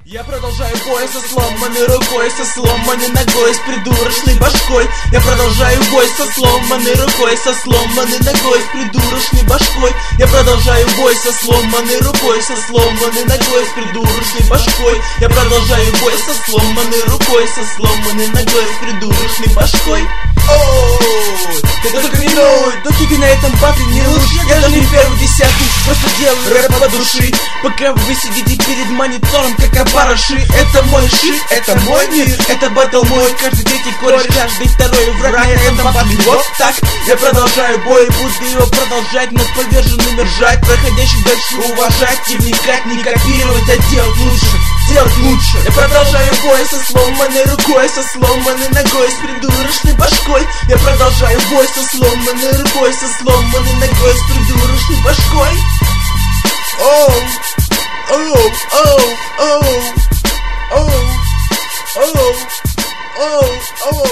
Я продолжаю бой со сломанной рукой, со сломанной ногой, с придурочной башкой. Я продолжаю бой со сломанной рукой, со сломанной ногой, с придурочной башкой. Я продолжаю бой со сломанной рукой, со сломанной ногой, с придурочной башкой. Я продолжаю бой со сломанной рукой, со сломанной ногой, с придурочной башкой. Оу, это только минует, но кики на этом батле не лучше. Я даже не первый десятый, просто делаю рэп по души. Пока вы сидите перед монитором, как опарыши. Это мой шит, это мой мир, это батл мой. Каждый третий кореш, каждый второй враг на этом батле. Вот так, я продолжаю бой, буду его продолжать, над поверженными ржать, проходящих дальше уважать и вникать, не копировать, а делать лучше. Делать лучше. Я продолжаю бой со сломанной рукой, со сломанной ногой, с придурочной башкой. Я продолжаю бой со сломанной рукой, со сломанной ногой, с придурочной башкой. Оу, оу, оу, оу, оу, оу, оу, оу.